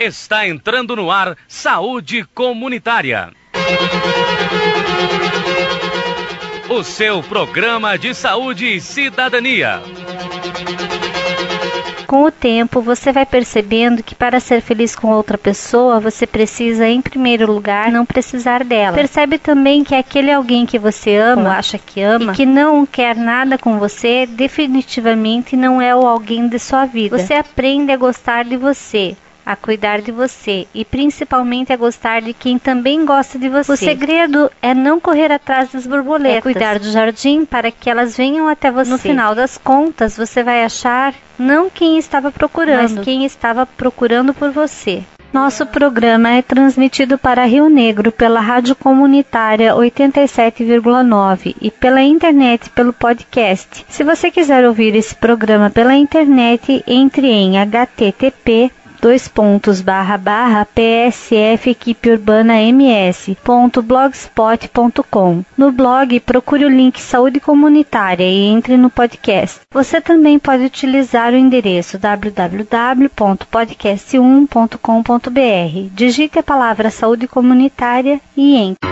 Está entrando no ar Saúde Comunitária. O seu programa de saúde e cidadania. Com o tempo, você vai percebendo que para ser feliz com outra pessoa, você precisa, em primeiro lugar, não precisar dela. Percebe também que aquele alguém que você ama, ou acha que ama, e que não quer nada com você, definitivamente não é o alguém de sua vida. Você aprende a gostar de você, a cuidar de você e principalmente a gostar de quem também gosta de você. O segredo é não correr atrás das borboletas, é cuidar do jardim para que elas venham até você. No final das contas, você vai achar não quem estava procurando, mas quem estava procurando por você. Nosso programa é transmitido para Rio Negro pela Rádio Comunitária 87,9 e pela internet pelo podcast. Se você quiser ouvir esse programa pela internet, entre em http://psfequipeurbanams.blogspot.com. No blog, procure o link Saúde Comunitária e entre no podcast. Você também pode utilizar o endereço www.podcast1.com.br. Digite a palavra Saúde Comunitária e entre.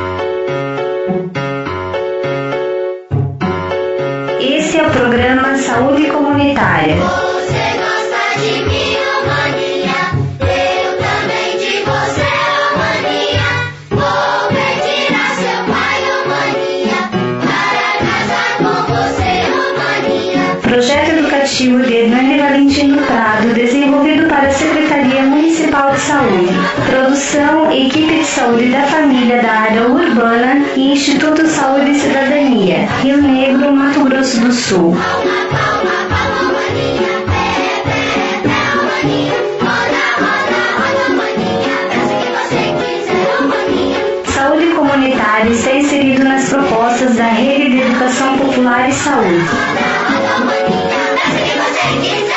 Esse é o programa Saúde Comunitária. Você gosta de mim, ô maninha? Eu também de você, ô maninha. Vou retirar seu pai, ô maninha, para casar com você, ô maninha. Projeto educativo de Hernani Valentino Prado, desenvolvido para a Secretaria Municipal de Saúde. Produção, Equipe de Saúde da Família da Área Urbana e Instituto Saúde e Cidadania, Rio Negro, Mato Grosso do Sul. Palma, palma, palma, maninha. Pé, ô maninha. Roda, roda, roda, maninha. Peça o que você quiser, ô maninha. Saúde comunitária está inserido nas propostas da Rede de Educação Popular e Saúde. Roda, roda, maninha. Peça o que você quiser.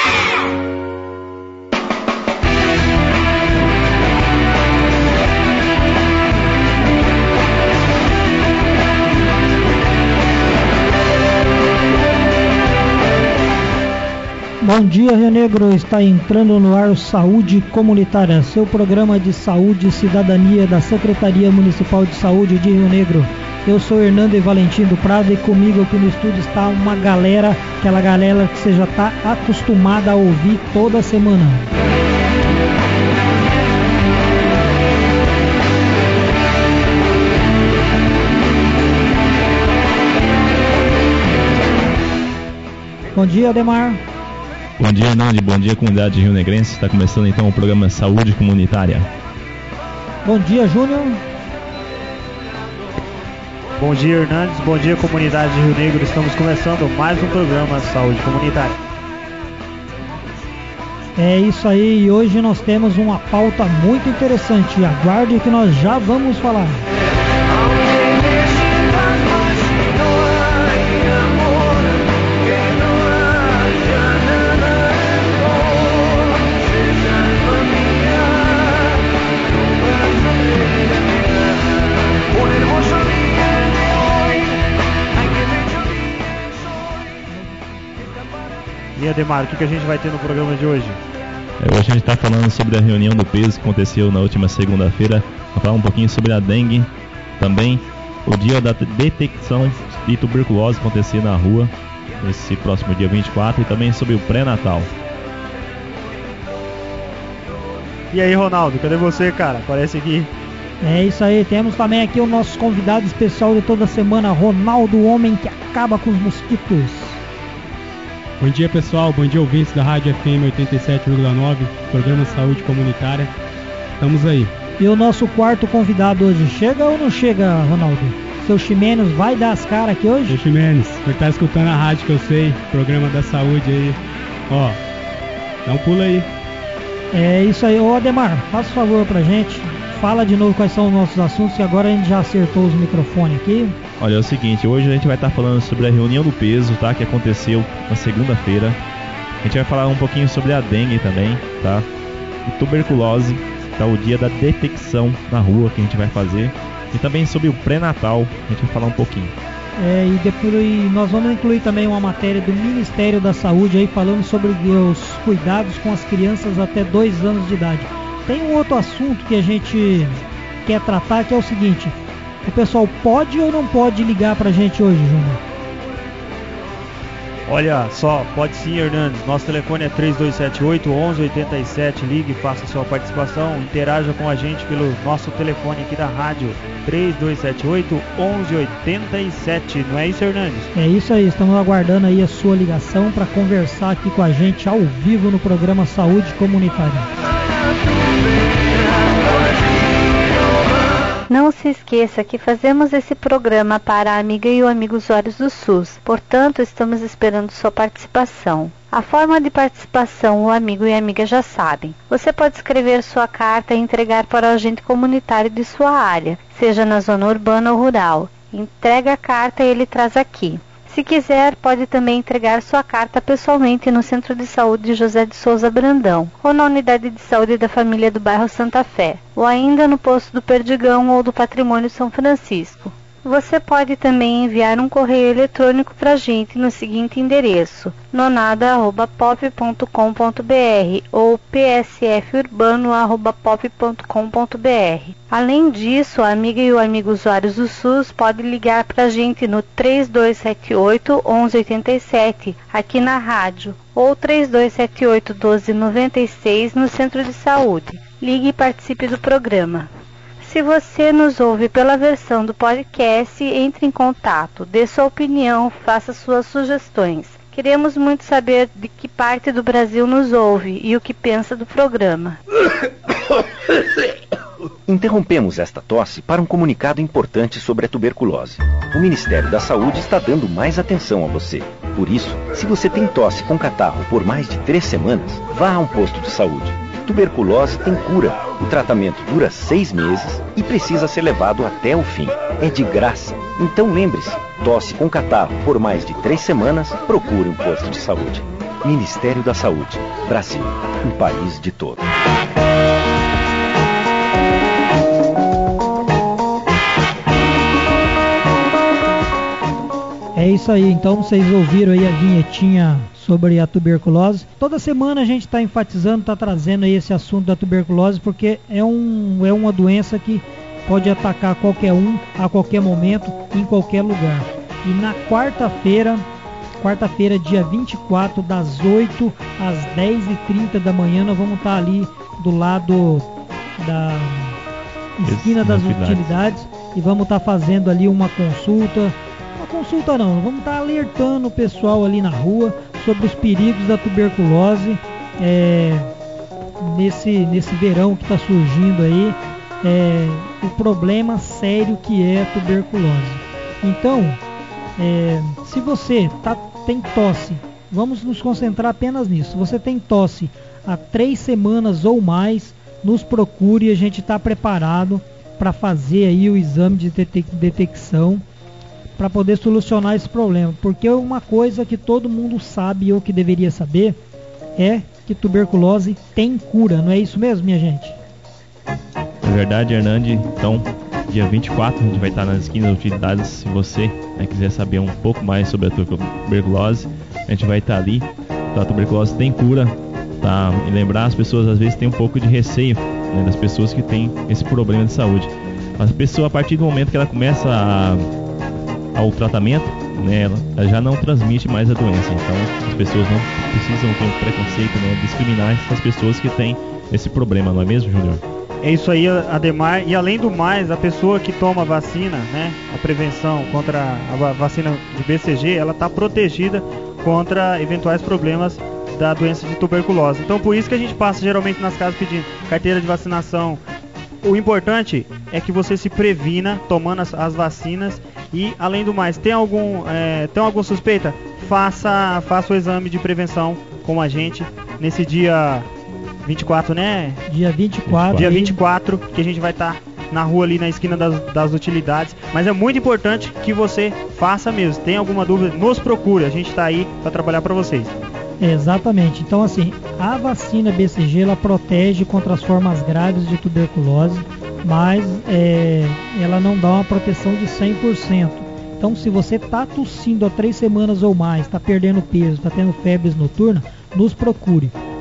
Bom dia, Rio Negro. Está entrando no ar o Saúde Comunitária, seu programa de saúde e cidadania da Secretaria Municipal de Saúde de Rio Negro. Eu sou Hernando Valentim do Prado e comigo aqui no estúdio está uma galera, aquela galera que você já está acostumada a ouvir toda semana. Bom dia, Ademar. Bom dia, Hernani. Bom dia, comunidade rio-negrense. Está começando então o programa Saúde Comunitária. Bom dia, Júnior. Bom dia, Hernandes. Bom dia, comunidade de Rio Negro. Estamos começando mais um programa Saúde Comunitária. É isso aí, e hoje nós temos uma pauta muito interessante. Aguarde que nós já vamos falar. E Ademar, o que a gente vai ter no programa de hoje? Hoje a gente está falando sobre a reunião do peso que aconteceu na última segunda-feira. Vamos falar um pouquinho sobre a dengue. Também o dia da detecção de tuberculose acontecer na rua, esse próximo dia 24. E também sobre o pré-natal. E aí, Ronaldo, cadê você, cara? Aparece aqui. É isso aí, temos também aqui o nosso convidado especial de toda semana, Ronaldo, o homem que acaba com os mosquitos. Bom dia, pessoal, bom dia, ouvintes da Rádio FM 87,9, programa Saúde Comunitária. Estamos aí. E o nosso quarto convidado hoje, chega ou não chega, Ronaldo? Seu Ximenes vai dar as caras aqui hoje? Seu Ximenes, você tá escutando a rádio que eu sei, programa da saúde aí. Ó, dá um pulo aí. É isso aí. Ô Ademar, faça um favor pra gente, fala de novo quais são os nossos assuntos, que agora a gente já acertou os microfones aqui. Olha, é o seguinte, hoje a gente vai estar falando sobre a reunião do peso, tá? Que aconteceu na segunda-feira. A gente vai falar um pouquinho sobre a dengue também, tá? E tuberculose, tá? O dia da detecção na rua que a gente vai fazer. E também sobre o pré-natal, a gente vai falar um pouquinho. E depois nós vamos incluir também uma matéria do Ministério da Saúde aí falando sobre os cuidados com as crianças até 2 anos de idade. Tem um outro assunto que a gente quer tratar, que é o seguinte: o pessoal pode ou não pode ligar pra gente hoje, Júnior? Olha só, pode sim, Hernandes. Nosso telefone é 3278-1187. Ligue, faça sua participação, interaja com a gente pelo nosso telefone aqui da rádio, 3278-1187. Não é isso, Hernandes? É isso aí, estamos aguardando aí a sua ligação para conversar aqui com a gente ao vivo no programa Saúde Comunitária. Não se esqueça que fazemos esse programa para a amiga e o amigo usuários do SUS, portanto estamos esperando sua participação. A forma de participação o amigo e a amiga já sabem. Você pode escrever sua carta e entregar para o agente comunitário de sua área, seja na zona urbana ou rural. Entrega a carta e ele traz aqui. Se quiser, pode também entregar sua carta pessoalmente no Centro de Saúde José de Souza Brandão, ou na Unidade de Saúde da Família do bairro Santa Fé, ou ainda no Posto do Perdigão ou do Patrimônio São Francisco. Você pode também enviar um correio eletrônico para a gente no seguinte endereço: nonada@pop.com.br ou psfurbano@pop.com.br. Além disso, a amiga e o amigo usuários do SUS pode ligar para a gente no 3278-1187 aqui na rádio ou 3278-1296 no Centro de Saúde. Ligue e participe do programa. Se você nos ouve pela versão do podcast, entre em contato, dê sua opinião, faça suas sugestões. Queremos muito saber de que parte do Brasil nos ouve e o que pensa do programa. Interrompemos esta tosse para um comunicado importante sobre a tuberculose. O Ministério da Saúde está dando mais atenção a você. Por isso, se você tem tosse com catarro por mais de 3 semanas, vá a um posto de saúde. Tuberculose tem cura. O tratamento dura 6 meses e precisa ser levado até o fim. É de graça. Então lembre-se, tosse com catarro por mais de 3 semanas, procure um posto de saúde. Ministério da Saúde. Brasil. Um país de todos. É isso aí, então vocês ouviram aí a vinhetinha sobre a tuberculose. Toda semana a gente está enfatizando, está trazendo aí esse assunto da tuberculose, porque é uma doença que pode atacar qualquer um, a qualquer momento, em qualquer lugar. E na quarta-feira, dia 24, das 8 às 10h30 da manhã, nós vamos estar ali do lado da esquina das utilidades e vamos estar fazendo ali uma consulta. Vamos estar alertando o pessoal ali na rua sobre os perigos da tuberculose nesse verão que está surgindo aí, o problema sério que é a tuberculose. Então, se você tem tosse, vamos nos concentrar apenas nisso. Se você tem tosse há 3 semanas ou mais, nos procure, a gente está preparado para fazer aí o exame de detecção para poder solucionar esse problema, porque uma coisa que todo mundo sabe ou que deveria saber é que tuberculose tem cura, não é isso mesmo, minha gente? É verdade, Hernandes. Então, dia 24 a gente vai estar nas esquinas das utilidades. Se você quiser saber um pouco mais sobre a tuberculose, a gente vai estar ali. A tuberculose tem cura, tá? E lembrar, as pessoas às vezes têm um pouco de receio, né, das pessoas que têm esse problema de saúde. As pessoas, a partir do momento que ela começa ao tratamento, né, ela já não transmite mais a doença. Então as pessoas não precisam ter um preconceito, né, discriminar essas pessoas que têm esse problema, não é mesmo, Júnior? É isso aí, Ademar. E além do mais, a pessoa que toma vacina, né, a prevenção contra a vacina de BCG, ela está protegida contra eventuais problemas da doença de tuberculose. Então por isso que a gente passa geralmente nas casas pedindo carteira de vacinação. O importante é que você se previna tomando as vacinas. E além do mais, tem alguma suspeita? Faça o exame de prevenção com a gente nesse dia 24, né? Dia 24. Dia 24, que a gente vai estar na rua ali na esquina das utilidades. Mas é muito importante que você faça mesmo. Tem alguma dúvida? Nos procure. A gente está aí para trabalhar para vocês. Exatamente. Então, assim, a vacina BCG ela protege contra as formas graves de tuberculose, mas ela não dá uma proteção de 100%. Então, se você está tossindo há 3 semanas ou mais, está perdendo peso, está tendo febres noturnas, nos procure.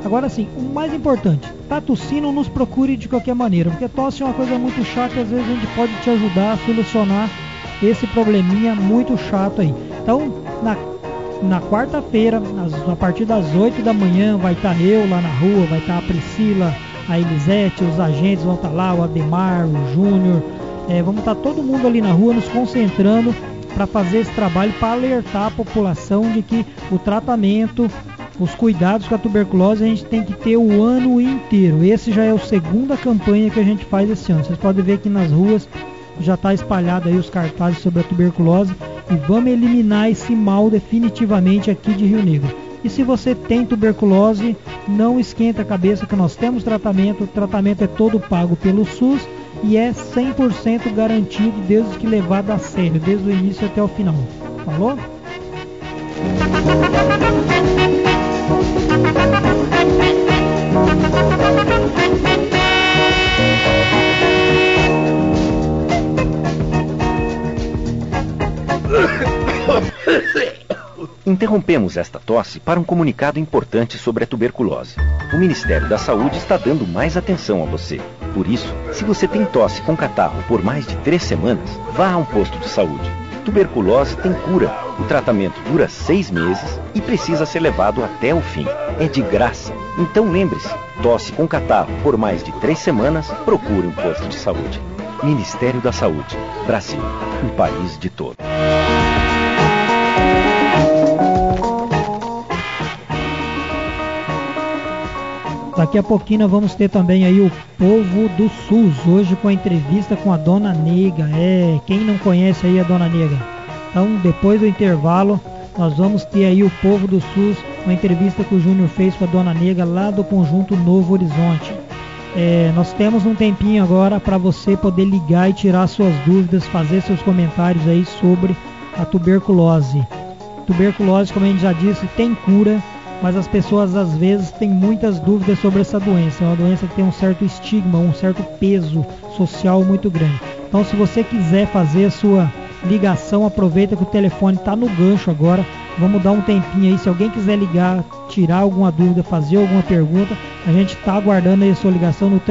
Agora sim, o mais importante, tá tossindo, nos procure de qualquer maneira, porque tosse é uma coisa muito chata e às vezes a gente pode te ajudar a solucionar esse probleminha muito chato aí. Então, na quarta-feira, a partir das 8 da manhã, vai estar eu lá na rua, vai estar a Priscila, a Elisete, os agentes vão estar lá, o Ademar, o Júnior, vamos estar todo mundo ali na rua nos concentrando para fazer esse trabalho, para alertar a população de que o tratamento, os cuidados com a tuberculose a gente tem que ter o ano inteiro. Esse já é a segunda campanha que a gente faz esse ano. Vocês podem ver aqui nas ruas já está espalhado aí os cartazes sobre a tuberculose e vamos eliminar esse mal definitivamente aqui de Rio Negro. E se você tem tuberculose, não esquenta a cabeça que nós temos tratamento. O tratamento é todo pago pelo SUS e é 100% garantido desde que levado a sério, desde o início até o final. Falou? Interrompemos esta tosse para um comunicado importante sobre a tuberculose. O Ministério da Saúde está dando mais atenção a você. Por isso, se você tem tosse com catarro por mais de 3 semanas, vá a um posto de saúde. Tuberculose tem cura. O tratamento dura 6 meses e precisa ser levado até o fim. É de graça. Então lembre-se, tosse com catarro por mais de 3 semanas, procure um posto de saúde. Ministério da Saúde. Brasil, um país de todos. Daqui a pouquinho nós vamos ter também aí o povo do SUS, hoje com a entrevista com a Dona Nega. Quem não conhece aí a Dona Nega? Então, depois do intervalo, nós vamos ter aí o povo do SUS, uma entrevista que o Júnior fez com a Dona Nega lá do Conjunto Novo Horizonte. Nós temos um tempinho agora para você poder ligar e tirar suas dúvidas, fazer seus comentários aí sobre a tuberculose. Tuberculose, como a gente já disse, tem cura, mas as pessoas às vezes têm muitas dúvidas sobre essa doença. É uma doença que tem um certo estigma, um certo peso social muito grande. Então, se você quiser fazer a sua ligação, aproveita que o telefone está no gancho agora. Vamos dar um tempinho aí. Se alguém quiser ligar, tirar alguma dúvida, fazer alguma pergunta, a gente está aguardando aí a sua ligação no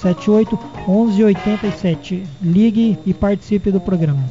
3278-1187. Ligue e participe do programa.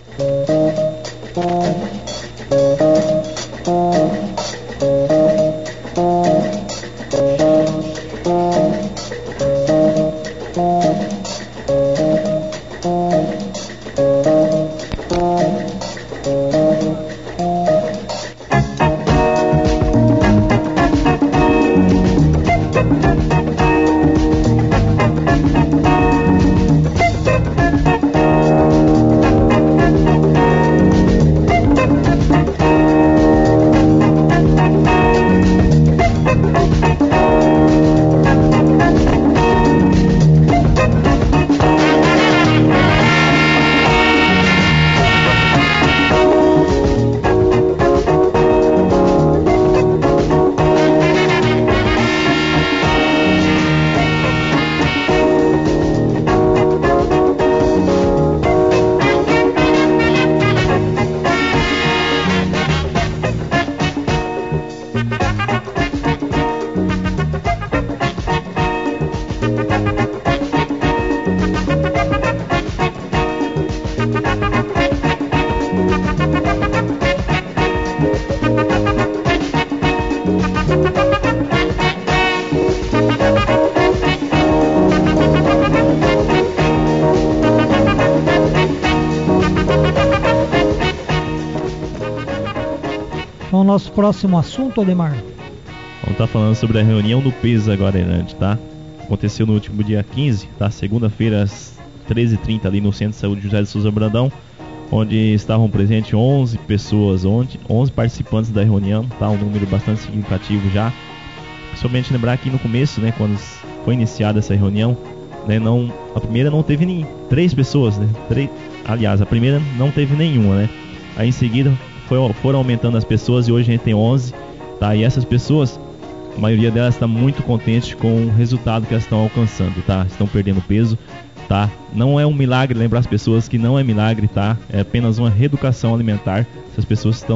Nosso próximo assunto, Ademar. Vamos estar falando sobre a reunião do PES agora, Hernandes, tá? Aconteceu no último dia 15, tá? Segunda-feira, às 13h30, ali no Centro de Saúde José de Souza Brandão, onde estavam presentes 11 pessoas, 11 participantes da reunião, tá? Um número bastante significativo já. Principalmente lembrar que no começo, né, quando foi iniciada essa reunião, né, a primeira não teve nem 3 pessoas, né? Aliás, a primeira não teve nenhuma, né? Aí em seguida foram aumentando as pessoas e hoje a gente tem 11, tá? E essas pessoas, a maioria delas está muito contente com o resultado que elas estão alcançando, tá? Estão perdendo peso, tá? Não é um milagre, lembrar as pessoas que não é milagre, tá? É apenas uma reeducação alimentar. Essas pessoas estão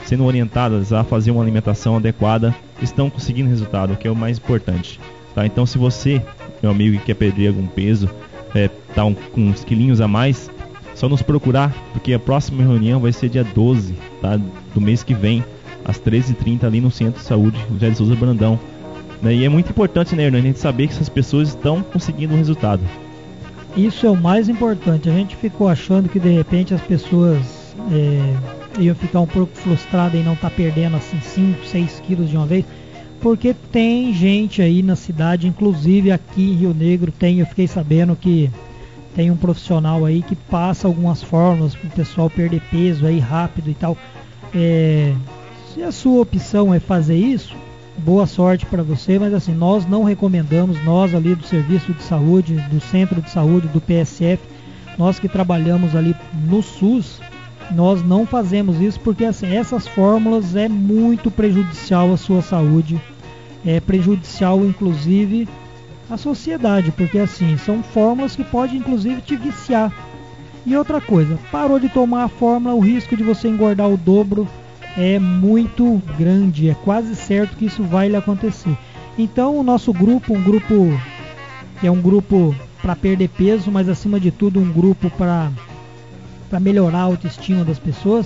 sendo orientadas a fazer uma alimentação adequada, estão conseguindo resultado, que é o mais importante, tá? Então, se você, meu amigo, que quer perder algum peso, tá com uns quilinhos a mais, só nos procurar, porque a próxima reunião vai ser dia 12, tá? Do mês que vem, às 13h30, ali no Centro de Saúde José de Souza Brandão, né? E é muito importante, né, Hernani, a gente saber que essas pessoas estão conseguindo um resultado. Isso é o mais importante. A gente ficou achando que de repente as pessoas iam ficar um pouco frustradas em não estar perdendo assim 5, 6 quilos de uma vez, porque tem gente aí na cidade, inclusive aqui em Rio Negro eu fiquei sabendo que tem um profissional aí que passa algumas fórmulas para o pessoal perder peso aí rápido e tal. Se a sua opção é fazer isso, boa sorte para você, mas assim, nós não recomendamos, nós ali do Serviço de Saúde, do Centro de Saúde, do PSF, nós que trabalhamos ali no SUS, nós não fazemos isso porque assim, essas fórmulas é muito prejudicial à sua saúde, é prejudicial inclusive à sociedade, porque assim, são fórmulas que podem inclusive te viciar. E outra coisa, parou de tomar a fórmula, o risco de você engordar o dobro é muito grande, é quase certo que isso vai lhe acontecer. Então o nosso grupo, é um grupo para perder peso, mas acima de tudo um grupo para melhorar a autoestima das pessoas.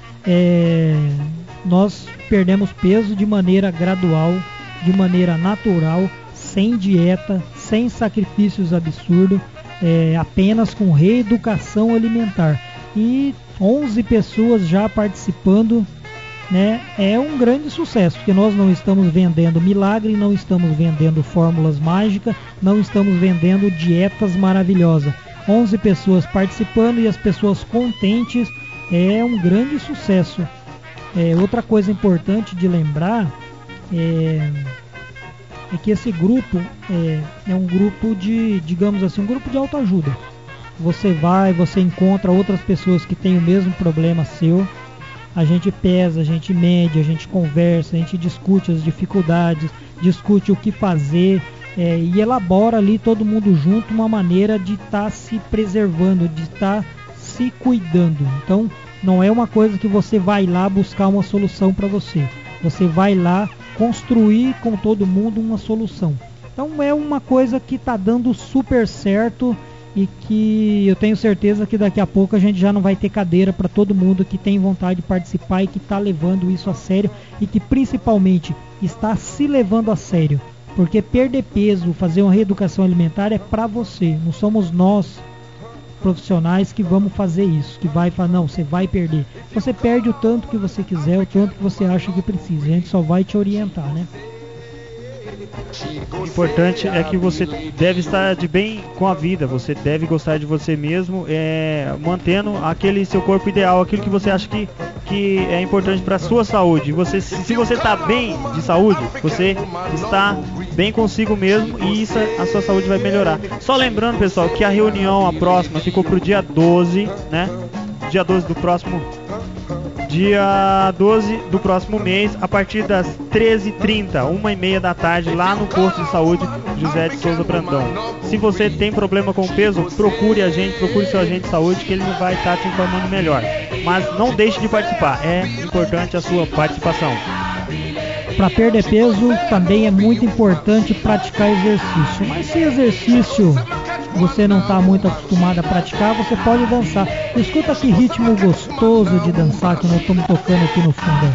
Nós perdemos peso de maneira gradual, de maneira natural, sem dieta, sem sacrifícios absurdos, apenas com reeducação alimentar. E 11 pessoas já participando, né? É um grande sucesso, porque nós não estamos vendendo milagre, não estamos vendendo fórmulas mágicas, não estamos vendendo dietas maravilhosas. 11 pessoas participando e as pessoas contentes, é um grande sucesso. Outra coisa importante de lembrar é que esse grupo é um grupo de, digamos assim, um grupo de autoajuda. Você encontra outras pessoas que têm o mesmo problema seu. A gente pesa, a gente mede, a gente conversa, a gente discute as dificuldades, discute o que fazer e elabora ali todo mundo junto uma maneira de estar se preservando, de estar se cuidando. Então não é uma coisa que você vai lá buscar uma solução para você. Você vai lá construir com todo mundo uma solução. Então é uma coisa que está dando super certo e que eu tenho certeza que daqui a pouco a gente já não vai ter cadeira para todo mundo que tem vontade de participar e que está levando isso a sério e que principalmente está se levando a sério, porque perder peso, fazer uma reeducação alimentar é para você, não somos nós profissionais que vamos fazer isso, que vai falar, não, você vai perder, você perde o tanto que você quiser, o tanto que você acha que precisa, a gente só vai te orientar, né? O importante é que você deve estar de bem com a vida, você deve gostar de você mesmo, mantendo aquele seu corpo ideal, aquilo que você acha que é importante para a sua saúde. Se você está bem de saúde, você está bem consigo mesmo e isso, a sua saúde vai melhorar. Só lembrando, pessoal, que a reunião, a próxima, ficou para o dia 12, né? Dia 12 do próximo mês, a partir das 13h30, 1h30 da tarde, lá no posto de saúde José de Souza Brandão. Se você tem problema com o peso, procure seu agente de saúde que ele vai estar te informando melhor. Mas não deixe de participar, é importante a sua participação. Para perder peso também é muito importante praticar exercício, mas se exercício você não está muito acostumado a praticar, você pode dançar. Escuta que ritmo gostoso de dançar que nós estamos tocando aqui no fundo.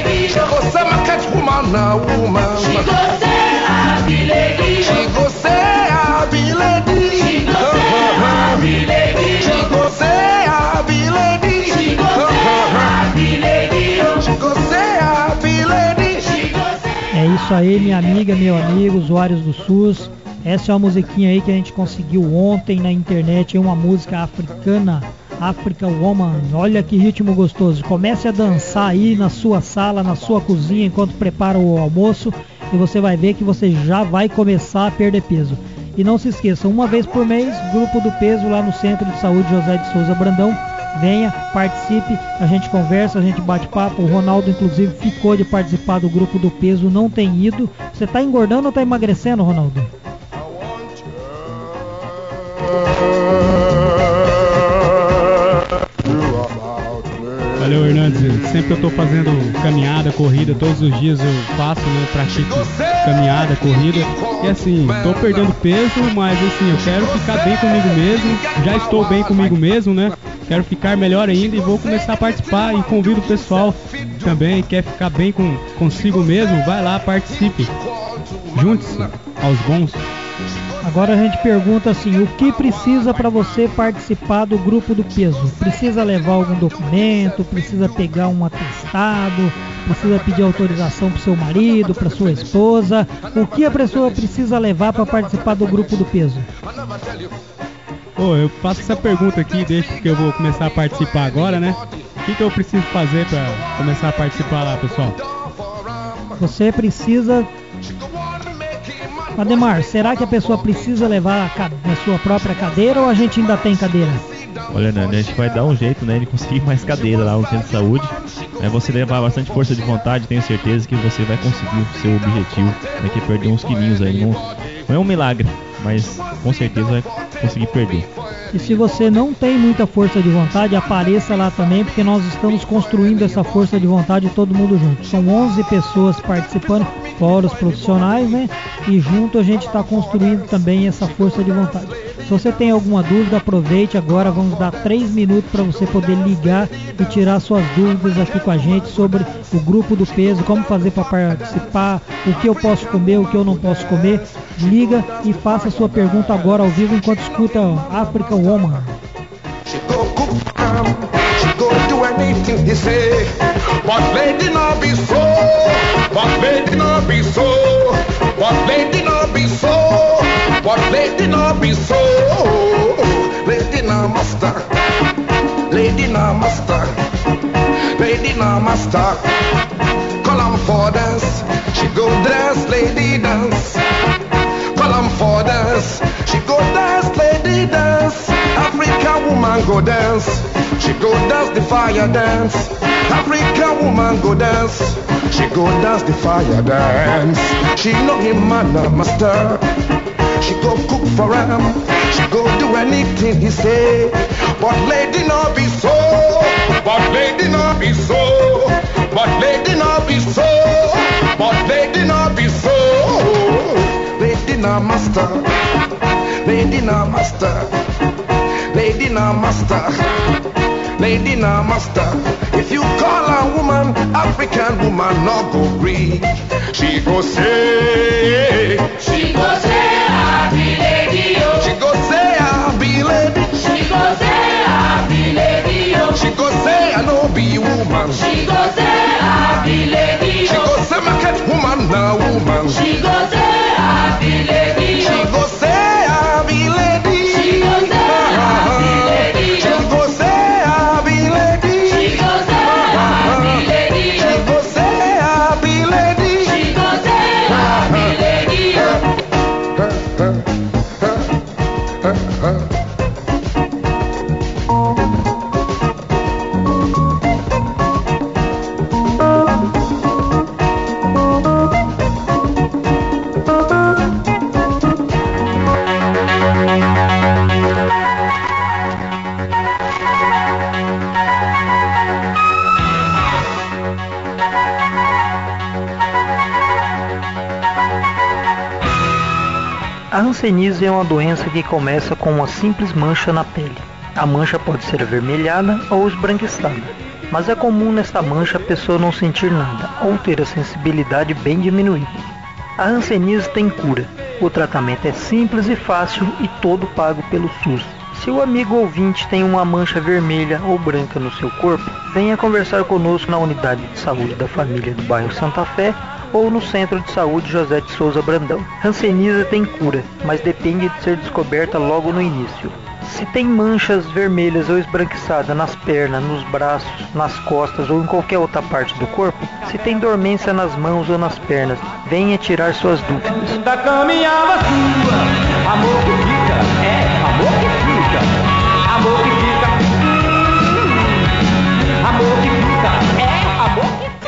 É isso aí, minha amiga, meu amigo, usuários do SUS. Essa é uma musiquinha aí que a gente conseguiu ontem na internet, é uma música africana, Africa Woman. Olha que ritmo gostoso. Comece a dançar aí na sua sala, na sua cozinha, enquanto prepara o almoço, e você vai ver que você já vai começar a perder peso. E não se esqueça, uma vez por mês, Grupo do Peso lá no Centro de Saúde José de Souza Brandão. Venha, participe, a gente conversa, a gente bate papo. O Ronaldo, inclusive, ficou de participar do Grupo do Peso, não tem ido. Você está engordando ou está emagrecendo, Ronaldo? Valeu, Hernandes. Sempre que eu tô fazendo caminhada, corrida, todos os dias eu faço, né? Pratico caminhada, corrida. E assim, tô perdendo peso, mas assim, eu quero ficar bem comigo mesmo. Já estou bem comigo mesmo, né? Quero ficar melhor ainda e vou começar a participar e convido o pessoal também, quer ficar bem consigo mesmo, vai lá, participe. Junte-se aos bons. Agora a gente pergunta assim, o que precisa para você participar do grupo do peso? Precisa levar algum documento? Precisa pegar um atestado? Precisa pedir autorização para seu marido, para sua esposa? O que a pessoa precisa levar para participar do grupo do peso? Eu faço essa pergunta aqui, deixa que eu vou começar a participar agora, né? O que eu preciso fazer para começar a participar lá, pessoal? Você precisa... Ademar, será que a pessoa precisa levar a sua própria cadeira ou a gente ainda tem cadeira? Olha, Nani, a gente vai dar um jeito, né, de conseguir mais cadeira lá no centro de saúde. É você levar bastante força de vontade, tenho certeza que você vai conseguir o seu objetivo, né, que é perder uns quilinhos aí. Não é um milagre, mas com certeza vai conseguir perder. E se você não tem muita força de vontade, apareça lá também, porque nós estamos construindo essa força de vontade todo mundo junto. São 11 pessoas participando, fora os profissionais, né? E junto a gente está construindo também essa força de vontade. Se você tem alguma dúvida, aproveite agora, vamos dar 3 minutos para você poder ligar e tirar suas dúvidas aqui com a gente sobre o grupo do peso, como fazer para participar, o que eu posso comer, o que eu não posso comer. Liga e faça a sua pergunta agora ao vivo enquanto escuta Africa Woman. She go cook she go do anything he say. But lady not be so, but lady not be so, but lady not be so, but lady not be so. Lady na master, lady na master, lady na master. Call 'em for dance, she go dance, lady dance. Call 'em for dance, she go dance, lady dance. African woman go dance, she go dance the fire dance. African woman go dance, she go dance the fire dance. She know him man a master, she go cook for him, she go do anything he say. But lady not be so, but lady not be so, but lady not be so, but lady not be so. Lady na master, lady na master, lady na master, lady na master. If you call a woman African woman, no go green. She go say, I be lady, oh. She go say, I be lady. She go say, I be lady, oh. She go say, I no be woman. She go say, I be lady, oh. She go say, market woman na woman. She go say, I be lady, oh. She go say, I be lady. She go say, I be lady, oh. She go say, I be lady. She go say, I be lady, oh. She go say, I be lady. She go say, I be lady, oh. A hanseníase é uma doença que começa com uma simples mancha na pele. A mancha pode ser avermelhada ou esbranquiçada, mas é comum nesta mancha a pessoa não sentir nada ou ter a sensibilidade bem diminuída. A hanseníase tem cura. O tratamento é simples e fácil e todo pago pelo SUS. Se o amigo ouvinte tem uma mancha vermelha ou branca no seu corpo, venha conversar conosco na unidade de saúde da família do bairro Santa Fé ou no Centro de Saúde José de Souza Brandão. Hanseníase tem cura, mas depende de ser descoberta logo no início. Se tem manchas vermelhas ou esbranquiçadas nas pernas, nos braços, nas costas ou em qualquer outra parte do corpo, se tem dormência nas mãos ou nas pernas, venha tirar suas dúvidas. Da caminhada sua, amor que fica, amor que fica, amor que fica, amor que fica, amor que fica.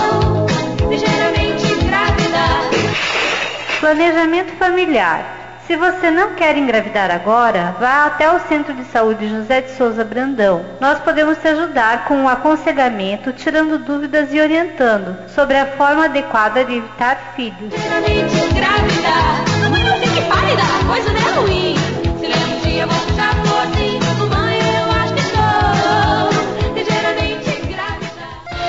Planejamento familiar. Se você não quer engravidar agora, vá até o Centro de Saúde José de Souza Brandão. Nós podemos te ajudar com o aconselhamento, tirando dúvidas e orientando sobre a forma adequada de evitar filhos. Ligeiramente engravidar, mamãe não fique pálida, coisa não é ruim. Se lembra um dia você já for assim, mamãe eu acho que estou ligeiramente engravidar.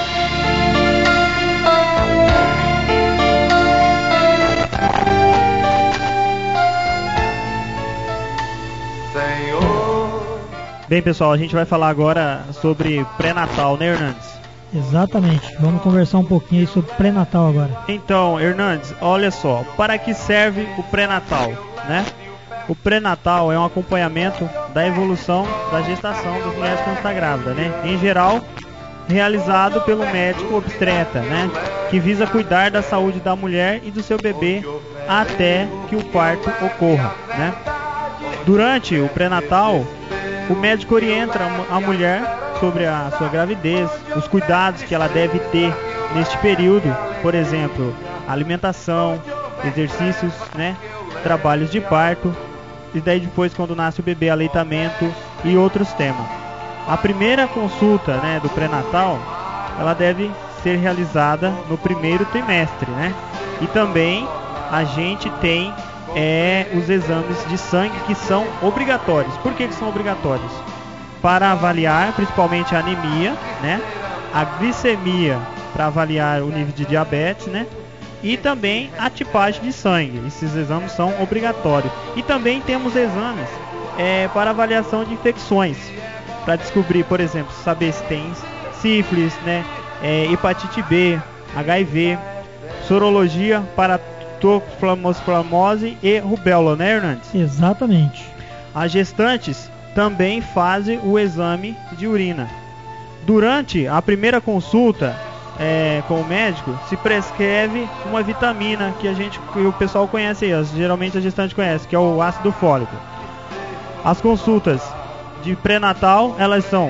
Bem, pessoal, a gente vai falar agora sobre pré-natal, né, Hernandes? Exatamente. Vamos conversar um pouquinho aí sobre pré-natal agora. Então, Hernandes, olha só, para que serve o pré-natal, né? O pré-natal é um acompanhamento da evolução da gestação das mulheres quando está grávida, né? Em geral, realizado pelo médico obstetra, né? Que visa cuidar da saúde da mulher e do seu bebê até que o parto ocorra, né? Durante o pré-natal, o médico orienta a mulher sobre a sua gravidez, os cuidados que ela deve ter neste período, por exemplo, alimentação, exercícios, né, trabalhos de parto, e daí depois, quando nasce o bebê, aleitamento e outros temas. A primeira consulta, né, do pré-natal, ela deve ser realizada no primeiro trimestre, né? E também a gente tem os exames de sangue que são obrigatórios. Por que são obrigatórios? Para avaliar principalmente a anemia, né? A glicemia, para avaliar o nível de diabetes, né? E também a tipagem de sangue. Esses exames são obrigatórios. E também temos exames para avaliação de infecções, para descobrir, por exemplo, saber se tem sífilis, né? Hepatite B, HIV, sorologia para toxoplasmose e rubéola, né, Hernandes? Exatamente. As gestantes também fazem o exame de urina. Durante a primeira consulta com o médico, se prescreve uma vitamina que o pessoal conhece aí, geralmente a gestante conhece, que é o ácido fólico. As consultas de pré-natal, elas são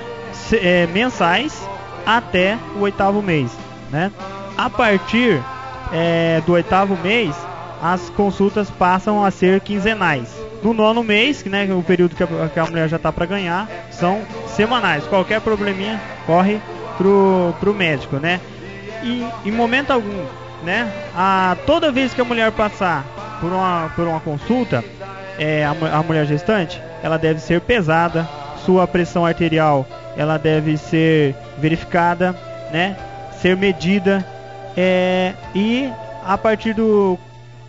mensais até o 8º mês, né? A partir do 8º mês, as consultas passam a ser quinzenais. No 9º mês, né, o período que a mulher já está para ganhar, são semanais. Qualquer probleminha corre pro médico, né? E em momento algum, né, toda vez que a mulher passar por uma consulta, a mulher gestante, ela deve ser pesada, sua pressão arterial, ela deve ser verificada, né, ser medida. E a partir do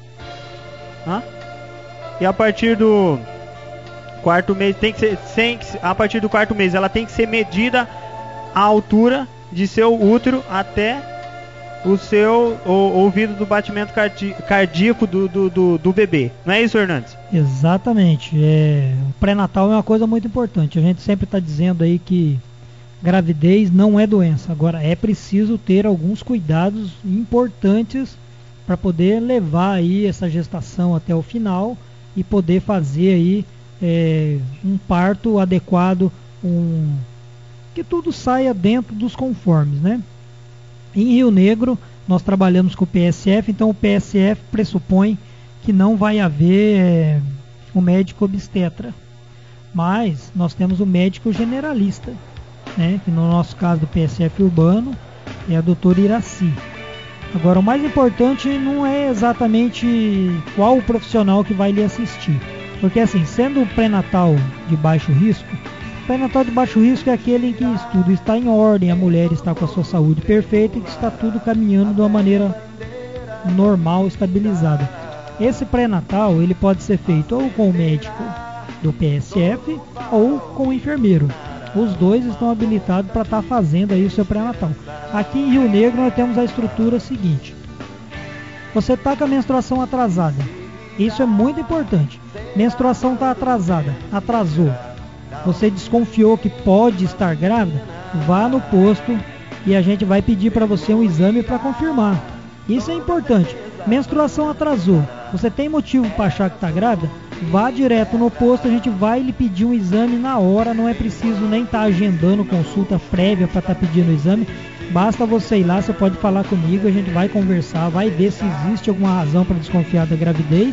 quarto mês a partir do 4º mês ela tem que ser medida a altura de seu útero até o seu ouvido do batimento cardíaco do bebê. Não é isso, Hernandes? Exatamente. O pré-natal é uma coisa muito importante. A gente sempre está dizendo aí que gravidez não é doença. Agora é preciso ter alguns cuidados importantes para poder levar aí essa gestação até o final e poder fazer aí um parto adequado, que tudo saia dentro dos conformes, né? Em Rio Negro nós trabalhamos com o PSF, então o PSF pressupõe que não vai haver um médico obstetra, mas nós temos o médico generalista, né, que no nosso caso do PSF urbano é a doutora Iraci. Agora, o mais importante não é exatamente qual o profissional que vai lhe assistir, porque assim, sendo o pré-natal de baixo risco, o pré-natal de baixo risco é aquele em que tudo está em ordem, a mulher está com a sua saúde perfeita e que está tudo caminhando de uma maneira normal, estabilizada. Esse pré-natal ele pode ser feito ou com o médico do PSF ou com o enfermeiro. Os dois estão habilitados para estar fazendo aí o seu pré-natal. Aqui em Rio Negro nós temos a estrutura seguinte: você está com a menstruação atrasada, isso é muito importante. Menstruação está atrasada, atrasou, você desconfiou que pode estar grávida, vá no posto e a gente vai pedir para você um exame para confirmar. Isso é importante. Menstruação atrasou, você tem motivo para achar que está grávida? Vá direto no posto, a gente vai lhe pedir um exame na hora, não é preciso nem estar agendando consulta prévia para estar pedindo o exame. Basta você ir lá, você pode falar comigo, a gente vai conversar, vai ver se existe alguma razão para desconfiar da gravidez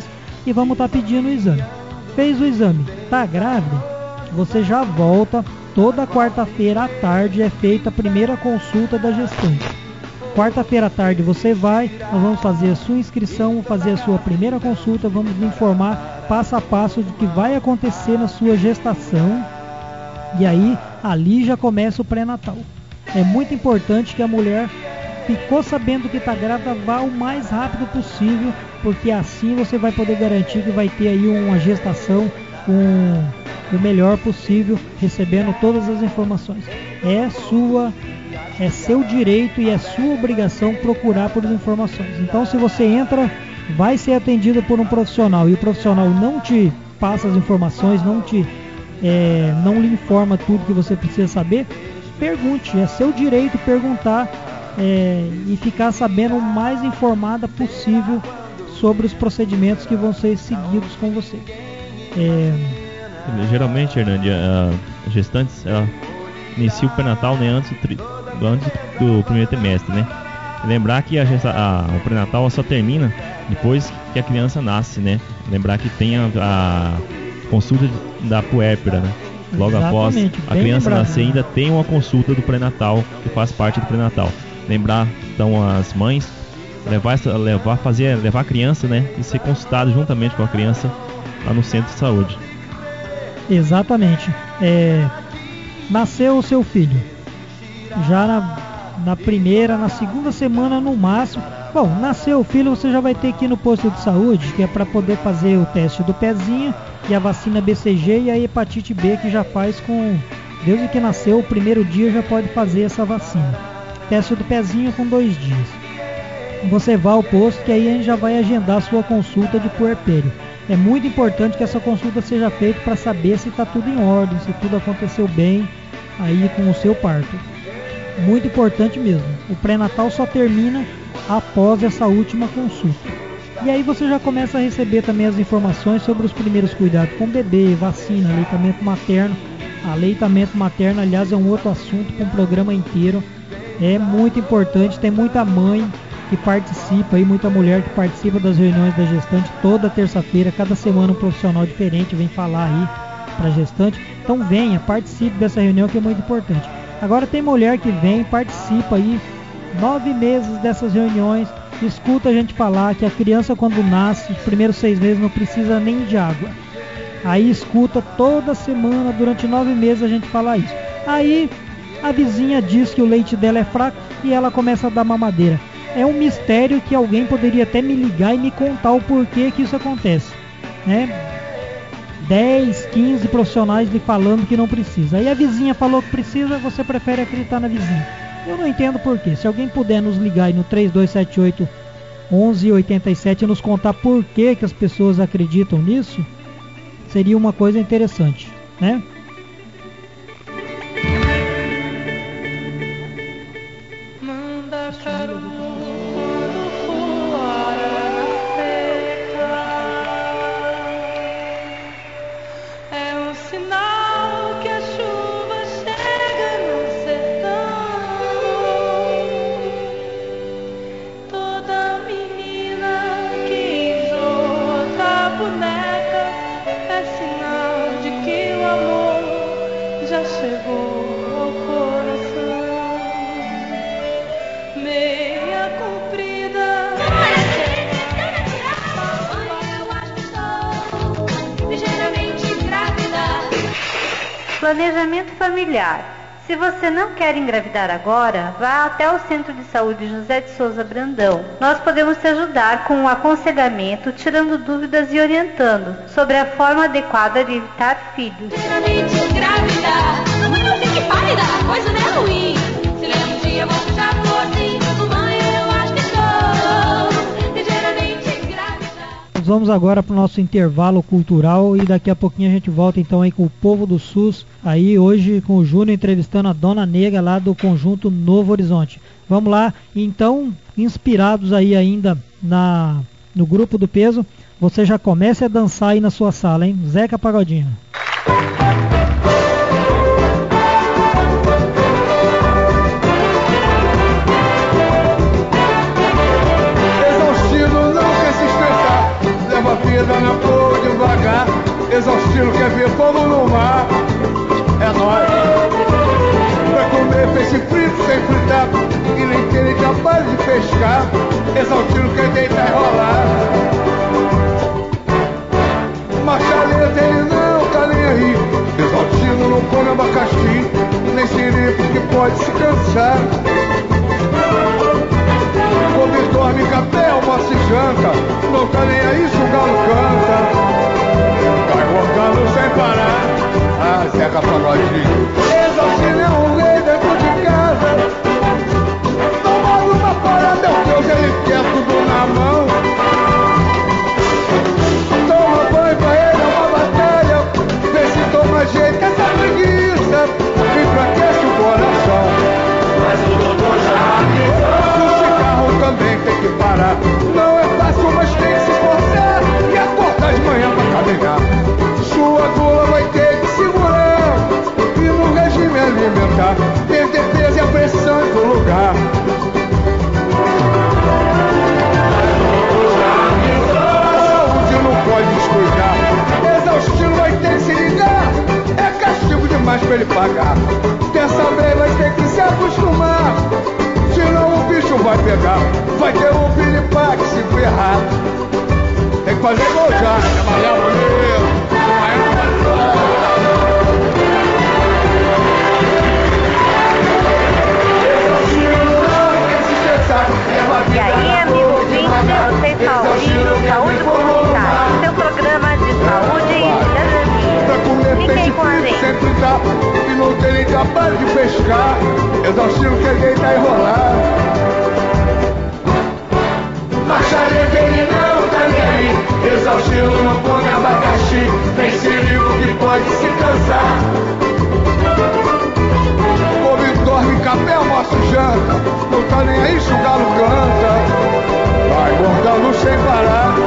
e vamos estar pedindo o exame. Fez o exame, tá grávida? Você já volta. Toda quarta-feira à tarde é feita a primeira consulta da gestante. Quarta-feira à tarde você vai, nós vamos fazer a sua inscrição, fazer a sua primeira consulta, vamos lhe informar passo a passo do que vai acontecer na sua gestação. E aí, ali já começa o pré-natal. É muito importante que a mulher ficou sabendo que está grávida, vá o mais rápido possível, porque assim você vai poder garantir que vai ter aí uma gestação o melhor possível, recebendo todas as informações. É seu direito e é sua obrigação procurar por informações. Então, se você entra, vai ser atendido por um profissional e o profissional não te passa as informações, não lhe informa tudo que você precisa saber, pergunte. É seu direito perguntar e ficar sabendo o mais informada possível sobre os procedimentos que vão ser seguidos com você. Geralmente, Hernandes, as gestantes iniciam o pré-natal, né, antes do primeiro trimestre, né? Lembrar que o pré-natal só termina depois que a criança nasce, né? Lembrar que tem a consulta da puérpera, né? Logo após a criança nascer, ainda tem uma consulta do pré-natal que faz parte do pré-natal. Lembrar então as mães levar a criança, né, e ser consultado juntamente com a criança lá no centro de saúde. Exatamente. Nasceu o seu filho já na segunda semana no máximo. Bom, nasceu o filho, você já vai ter que ir no posto de saúde, que é para poder fazer o teste do pezinho e a vacina BCG e a hepatite B, que já faz desde que nasceu, o primeiro dia já pode fazer essa vacina. Teste do pezinho com 2 dias. Você vai ao posto, que aí a gente já vai agendar a sua consulta de puerpério. É muito importante que essa consulta seja feita para saber se está tudo em ordem, se tudo aconteceu bem aí com o seu parto. Muito importante mesmo. O pré-natal só termina após essa última consulta. E aí você já começa a receber também as informações sobre os primeiros cuidados com o bebê, vacina, aleitamento materno. Aleitamento materno, aliás, é um outro assunto com um programa inteiro. É muito importante, tem muita mãe que participa, muita mulher que participa das reuniões da gestante toda terça-feira, cada semana um profissional diferente vem falar aí para a gestante. Então venha, participe dessa reunião, que é muito importante. Agora tem mulher que vem, participa aí 9 meses dessas reuniões, escuta a gente falar que a criança quando nasce, os primeiros 6 meses não precisa nem de água. Aí escuta toda semana, durante 9 meses a gente falar isso. Aí a vizinha diz que o leite dela é fraco e ela começa a dar mamadeira. É um mistério que alguém poderia até me ligar e me contar o porquê que isso acontece, né? 10, 15 profissionais lhe falando que não precisa. Aí a vizinha falou que precisa, você prefere acreditar na vizinha. Eu não entendo porquê. Se alguém puder nos ligar aí no 3278 1187 e nos contar por que as pessoas acreditam nisso, seria uma coisa interessante, né? Planejamento familiar. Se você não quer engravidar agora, vá até o Centro de Saúde José de Souza Brandão. Nós podemos te ajudar com o aconselhamento, tirando dúvidas e orientando sobre a forma adequada de evitar filhos. Geralmente engravidar, mamãe não fique pálida, coisa não é ruim. Se lembra um dia você já falou assim, mamãe eu acho que estou ligeiramente engravidar. Nós vamos agora para o nosso intervalo cultural e daqui a pouquinho a gente volta então aí com o povo do SUS, aí hoje com o Júnior entrevistando a Dona Nega lá do Conjunto Novo Horizonte. Vamos lá, então, inspirados aí ainda no grupo do peso, você já comece a dançar aí na sua sala, hein? Zeca Pagodinho. Exaustido, não quer se estressar, leva a vida na pescar, Exaltino quer deitar e rolar. Machaleta ele não tá nem aí, Exaltino não come abacaxi, nem sirico que pode se cansar. Come, dorme, café, almoça e janta, não tá nem aí se o galo canta. Vai cortando sem parar, ah, Zeca Pagodinho. Exaltino é um rei dentro de casa, toma uma para, meu Deus, ele quer tudo na mão. Toma banho pra ele, é uma batalha, vê se toma jeito, essa preguiça enfraquece o coração. Mas o doutor já avisou, o cigarro também tem que parar. Não é fácil, mas tem que se esforçar e acordar de manhã pra caminhar. Sua gula vai ter que segurar e no regime alimentar perder peso e a pressão em todo lugar. A saúde não pode descuidar, Exaustino vai ter que se ligar, é castigo demais pra ele pagar. Dessa vez vai ter que se acostumar, senão o bicho vai pegar, vai ter um piripaque se ferrar. Tem que fazer gol já, trabalhar bonito. E aí, amigo ouvinte, você está ouvindo Saúde Comunitária, seu programa de saúde e cidadania. Fiquem com a gente. Sempre dá, e não tem nem trabalho de pescar, Exaustino quer deitar e rolar. Machareta ele não tá nem aí, Exaustino não come abacaxi, tem sirico que pode se cansar. Come, dorme, café, almoça e janta, não tá nem aí se o galo canta. Vai engordando sem parar.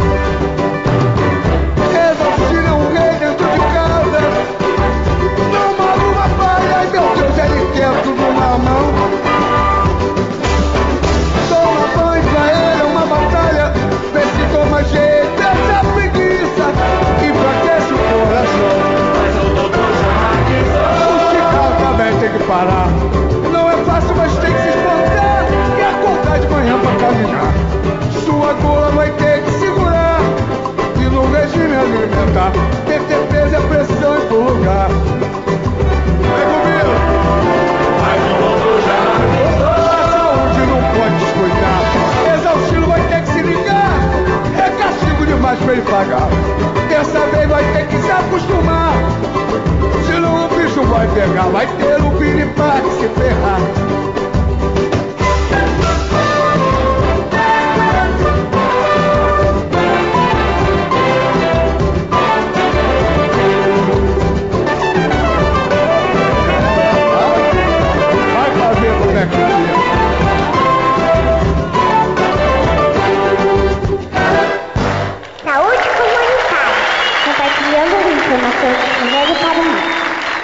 Exaustino é um rei dentro de casa, toma uma palha, ai meu Deus, ele quer tudo na mão. Toma banho pra ele, é uma batalha, vê se toma jeito, essa preguiça enfraquece o coração. Mas o doutor já avisou, o cigarro também tem que parar. Não é fácil, mas tem que se esforçar e acordar de manhã pra caminhar. Sua gula vai ter que segurar e no regime alimentar tem que ter peso e a pressão em todo lugar. Vem comigo! Mas o doutor já avisou, a saúde não pode descuidar, Exaustino vai ter que se ligar, é castigo demais pra ele pagar. Dessa vez vai ter que se acostumar, senão o bicho vai pegar, vai ter um piripaque se ferrar. Vai fazer como é que é. Saúde comunitária, compartilhando informações de velho para o mundo.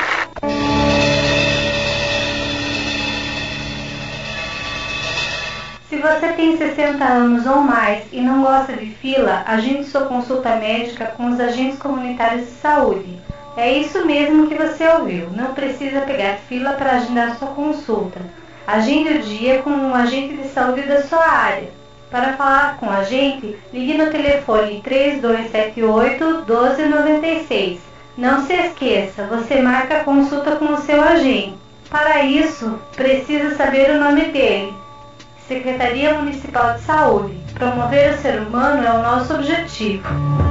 Se você tem 60 anos ou mais e não gosta de fila, agende sua consulta médica com os agentes comunitários de saúde. É isso mesmo que você ouviu, não precisa pegar fila para agendar sua consulta. Agende o dia com um agente de saúde da sua área. Para falar com a gente, ligue no telefone 3278-1296. Não se esqueça, você marca a consulta com o seu agente. Para isso, precisa saber o nome dele. Secretaria Municipal de Saúde. Promover o ser humano é o nosso objetivo.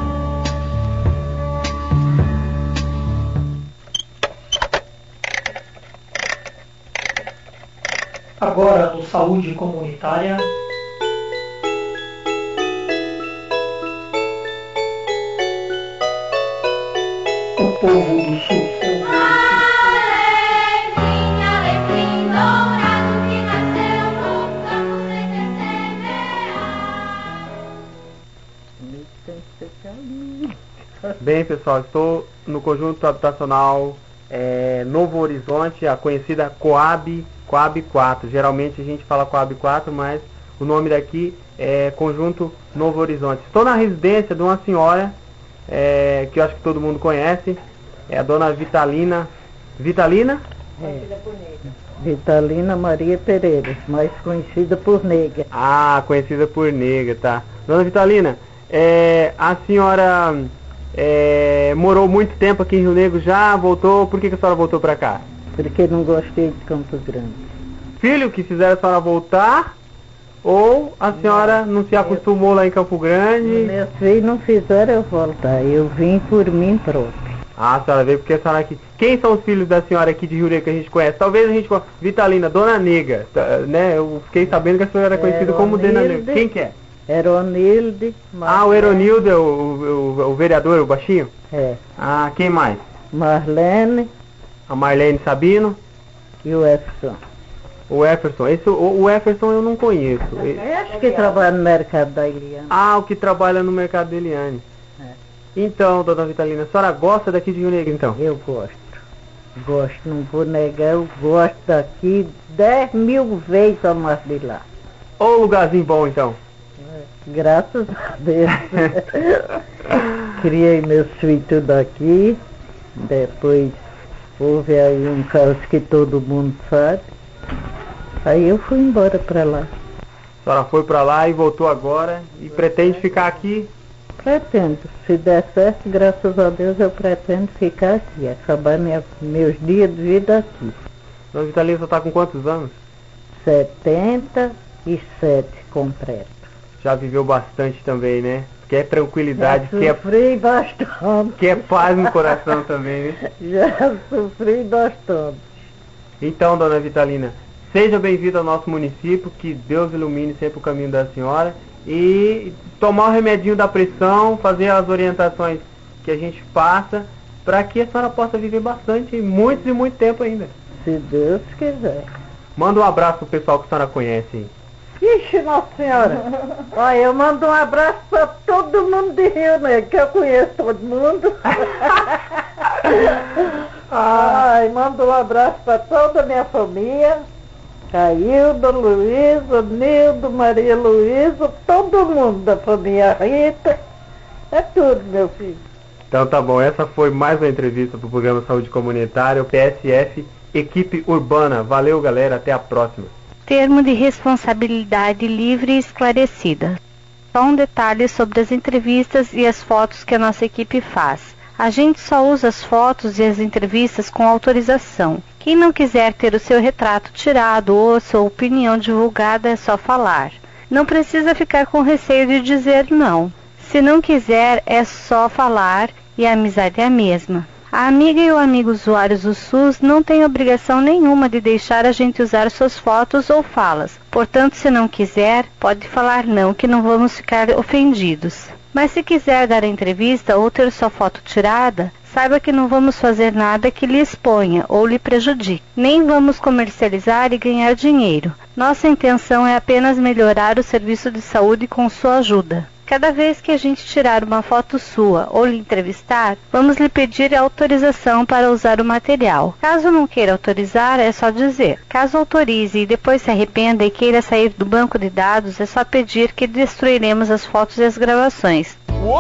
Agora no Saúde Comunitária. O povo do Sul. Bem, pessoal, estou no conjunto habitacional Novo Horizonte, a conhecida Coab 4. Geralmente a gente fala Coab 4, mas o nome daqui é Conjunto Novo Horizonte. Estou na residência de uma senhora que eu acho que todo mundo conhece, é a dona Vitalina. Vitalina? Vitalina Maria Pereira, mais conhecida por Nega. Ah, conhecida por Nega, tá. Dona Vitalina, a senhora morou muito tempo aqui em Rio Negro já, voltou, por que a senhora voltou pra cá? Porque não gostei de Campo Grande. Filho que fizeram a senhora voltar, ou a senhora não se acostumou lá em Campo Grande? Meus filhos não fizeram eu voltar, eu vim por mim próprio. Ah, a senhora veio porque a senhora aqui. Quem são os filhos da senhora aqui de Rio Negro que a gente conhece? Talvez a gente conheça. Vitalina, Dona Nega, né? Eu fiquei sabendo que a senhora era conhecida como Dona Nega. Quem que é? Eronilde. Ah, o Eronildo, o vereador, o baixinho? É. Ah, quem mais? Marlene. A Marlene Sabino. E o Efferson. O Efferson. O Efferson eu não conheço. Acho que trabalha no mercado da Eliane. Ah, o que trabalha no mercado da Eliane. Então, Dona Vitalina, a senhora gosta daqui de Rio Negro, então? Eu gosto. Gosto, não vou negar, eu gosto daqui 10.000 vezes a mais de lá. Ô, lugarzinho bom, então? Graças a Deus. Criei meus filhos tudo aqui. Depois houve aí um caso que todo mundo sabe. Aí eu fui embora pra lá. A senhora foi pra lá e voltou agora e pretende ficar aqui? Pretendo. Se der certo, graças a Deus, eu pretendo ficar aqui. Acabar meus dias de vida aqui. Dona Vitalina, você tá com quantos anos? 77 completo. Já viveu bastante também, né? Quer tranquilidade, sofri bastante. Quer paz no coração também, né? Já sofri bastante. Então, Dona Vitalina, seja bem-vinda ao nosso município, que Deus ilumine sempre o caminho da senhora e tomar o remedinho da pressão, fazer as orientações que a gente passa, para que a senhora possa viver bastante, muito e muito tempo ainda. Se Deus quiser. Manda um abraço pro pessoal que a senhora conhece. Ixi, Nossa Senhora! Olha, eu mando um abraço para todo mundo de Rio Negro, que eu conheço todo mundo. Ai, mando um abraço para toda a minha família. Caildo, Luísa, Nildo, Maria Luísa, todo mundo da família Rita. É tudo, meu filho. Então tá bom, essa foi mais uma entrevista pro programa Saúde Comunitária, o PSF, Equipe Urbana. Valeu, galera, até a próxima. Termo de responsabilidade livre e esclarecida. Só um detalhe sobre as entrevistas e as fotos que a nossa equipe faz. A gente só usa as fotos e as entrevistas com autorização. Quem não quiser ter o seu retrato tirado ou a sua opinião divulgada é só falar. Não precisa ficar com receio de dizer não. Se não quiser, é só falar e a amizade é a mesma. A amiga e o amigo usuários do SUS não têm obrigação nenhuma de deixar a gente usar suas fotos ou falas. Portanto, se não quiser, pode falar não, que não vamos ficar ofendidos. Mas se quiser dar a entrevista ou ter sua foto tirada, saiba que não vamos fazer nada que lhe exponha ou lhe prejudique. Nem vamos comercializar e ganhar dinheiro. Nossa intenção é apenas melhorar o serviço de saúde com sua ajuda. Cada vez que a gente tirar uma foto sua ou lhe entrevistar, vamos lhe pedir autorização para usar o material. Caso não queira autorizar, é só dizer. Caso autorize e depois se arrependa e queira sair do banco de dados, é só pedir que destruiremos as fotos e as gravações.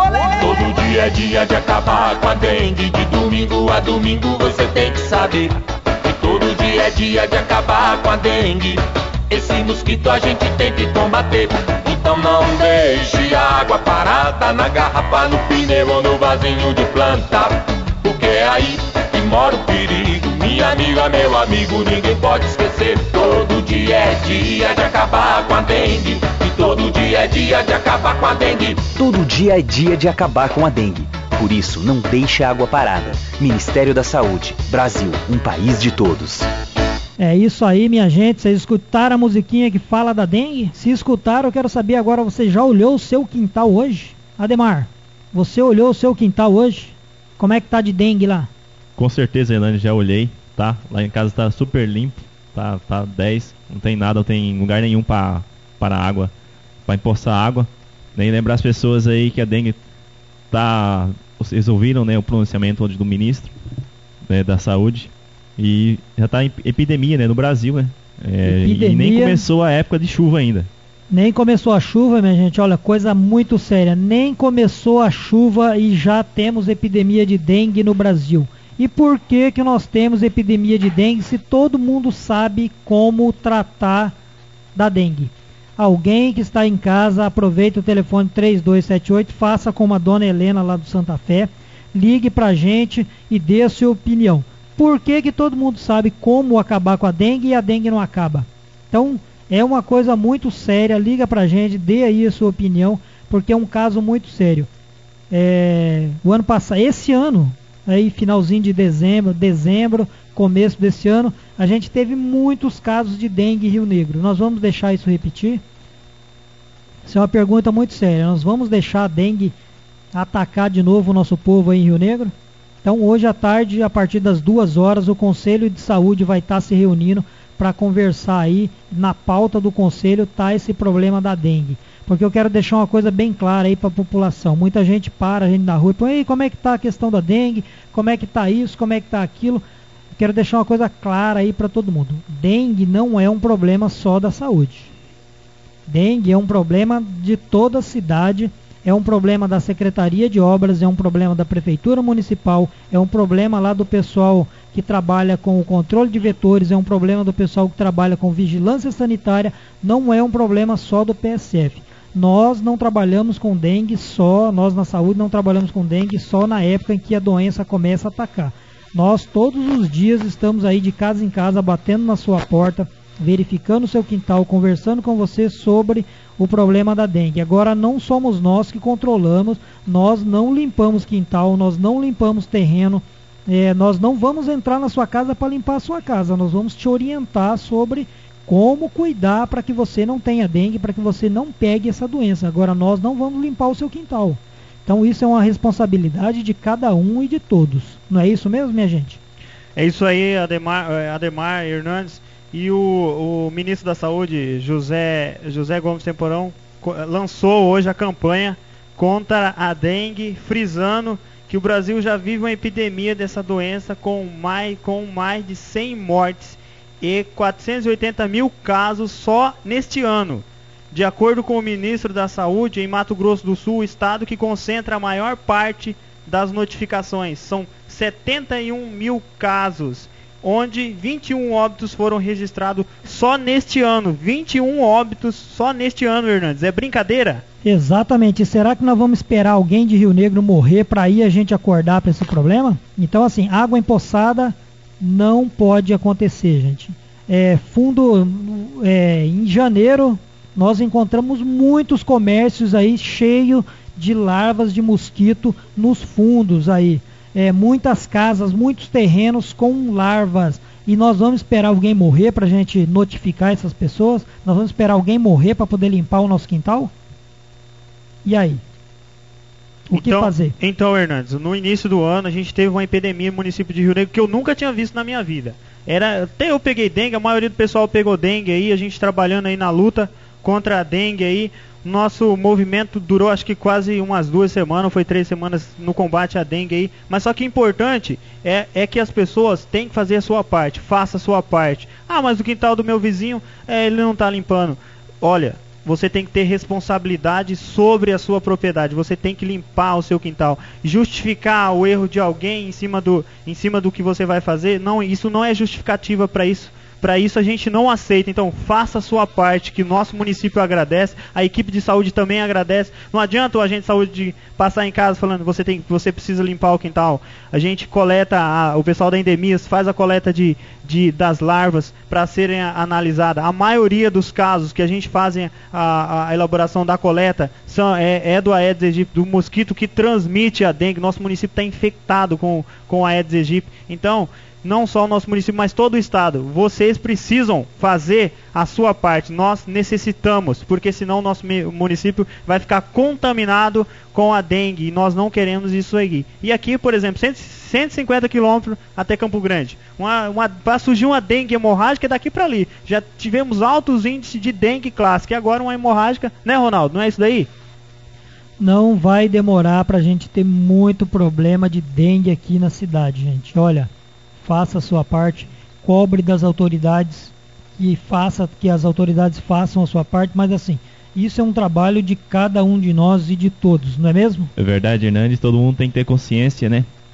Todo dia é dia de acabar com a dengue. De domingo a domingo você tem que saber que todo dia é dia de acabar com a dengue. Esse mosquito a gente tem que combater. Então não deixe a água parada na garrafa, no pneu ou no vasinho de planta, porque é aí que mora o perigo. Minha amiga, meu amigo, ninguém pode esquecer. Todo dia é dia de acabar com a dengue. E todo dia é dia de acabar com a dengue. Todo dia é dia de acabar com a dengue. Por isso, não deixe a água parada. Ministério da Saúde. Brasil, um país de todos. É isso aí, minha gente. Vocês escutaram a musiquinha que fala da dengue? Se escutaram, eu quero saber agora, você já olhou o seu quintal hoje? Ademar, você olhou o seu quintal hoje? Como é que tá de dengue lá? Com certeza, Hernani, já olhei, tá? Lá em casa tá super limpo, tá 10, não tem nada, não tem lugar nenhum para água, para empoçar água. Nem lembrar as pessoas aí que a dengue tá... Vocês ouviram, né, o pronunciamento do ministro, né, da saúde. E já tá em epidemia, né, no Brasil, né? E nem começou a época de chuva ainda. Nem começou a chuva, minha gente, olha, coisa muito séria. Nem começou a chuva e já temos epidemia de dengue no Brasil. E por que que nós temos epidemia de dengue se todo mundo sabe como tratar da dengue? Alguém que está em casa, aproveita o telefone 3278, faça como a dona Helena lá do Santa Fé, ligue pra gente e dê a sua opinião. Por que que todo mundo sabe como acabar com a dengue e a dengue não acaba? Então, é uma coisa muito séria, liga pra gente, dê aí a sua opinião, porque é um caso muito sério. O ano passado, esse ano, aí finalzinho de dezembro, começo desse ano, a gente teve muitos casos de dengue em Rio Negro. Nós vamos deixar isso repetir? Isso é uma pergunta muito séria. Nós vamos deixar a dengue atacar de novo o nosso povo aí em Rio Negro? Então hoje à tarde, a partir das 2 horas, o Conselho de Saúde vai estar se reunindo para conversar aí. Na pauta do Conselho está esse problema da dengue. Porque eu quero deixar uma coisa bem clara aí para a população. Muita gente para, a gente na rua e põe, como é que está a questão da dengue? Como é que está isso? Como é que está aquilo? Quero deixar uma coisa clara aí para todo mundo. Dengue não é um problema só da saúde. Dengue é um problema de toda a cidade, é um problema da Secretaria de Obras, é um problema da Prefeitura Municipal, é um problema lá do pessoal que trabalha com o controle de vetores, é um problema do pessoal que trabalha com vigilância sanitária, não é um problema só do PSF. Nós não trabalhamos com dengue só, nós na saúde não trabalhamos com dengue só na época em que a doença começa a atacar. Nós todos os dias estamos aí de casa em casa, batendo na sua porta, verificando o seu quintal, conversando com você sobre o problema da dengue. Agora não somos nós que controlamos, nós não limpamos quintal, nós não limpamos terreno, nós não vamos entrar na sua casa para limpar a sua casa, nós vamos te orientar sobre como cuidar para que você não tenha dengue, para que você não pegue essa doença. Agora nós não vamos limpar o seu quintal. Então isso é uma responsabilidade de cada um e de todos. Não é isso mesmo, minha gente? É isso aí, Ademar Hernandes. E o ministro da Saúde, José Gomes Temporão, lançou hoje a campanha contra a dengue, frisando que o Brasil já vive uma epidemia dessa doença com mais de 100 mortes e 480 mil casos só neste ano. De acordo com o ministro da Saúde, em Mato Grosso do Sul, o estado que concentra a maior parte das notificações, são 71 mil casos, onde 21 óbitos foram registrados só neste ano. 21 óbitos só neste ano, Hernandes. É brincadeira? Exatamente. E será que nós vamos esperar alguém de Rio Negro morrer para aí a gente acordar para esse problema? Então, assim, água empoçada não pode acontecer, gente. Em janeiro, nós encontramos muitos comércios aí cheios de larvas de mosquito nos fundos aí. Muitas casas, muitos terrenos com larvas. E nós vamos esperar alguém morrer para a gente notificar essas pessoas? Nós vamos esperar alguém morrer para poder limpar o nosso quintal? E aí? O que fazer? Então, Hernandes, no início do ano a gente teve uma epidemia no município de Rio Negro que eu nunca tinha visto na minha vida. Até eu peguei dengue, a maioria do pessoal pegou dengue aí, a gente trabalhando aí na luta contra a dengue aí. Nosso movimento durou acho que quase umas 2 semanas, foi 3 semanas no combate à dengue aí. Mas só que importante é que as pessoas têm que fazer a sua parte, faça a sua parte. Ah, mas o quintal do meu vizinho, ele não está limpando. Olha, você tem que ter responsabilidade sobre a sua propriedade, você tem que limpar o seu quintal. Justificar o erro de alguém em cima do que você vai fazer, não, isso não é justificativa para isso. Para isso a gente não aceita. Então faça a sua parte, que o nosso município agradece, a equipe de saúde também agradece. Não adianta o agente de saúde passar em casa falando você precisa limpar o quintal. A gente coleta, o pessoal da Endemias faz a coleta das larvas para serem analisadas. A maioria dos casos que a gente faz a elaboração da coleta é do Aedes aegypti, do mosquito que transmite a dengue. Nosso município está infectado com a Aedes aegypti. Então, não só o nosso município, mas todo o estado. Vocês precisam fazer a sua parte. Nós necessitamos, porque senão o nosso município vai ficar contaminado com a dengue. E nós não queremos isso aí. E aqui, por exemplo, 150 quilômetros até Campo Grande. Para surgir uma dengue hemorrágica é daqui para ali. Já tivemos altos índices de dengue clássica. E agora uma hemorrágica, né, Ronaldo? Não é isso daí? Não vai demorar para a gente ter muito problema de dengue aqui na cidade, gente. Olha, faça a sua parte, cobre das autoridades que as autoridades façam a sua parte, mas assim, isso é um trabalho de cada um de nós e de todos, não é mesmo? É verdade, Hernandes, todo mundo tem que ter consciência, né?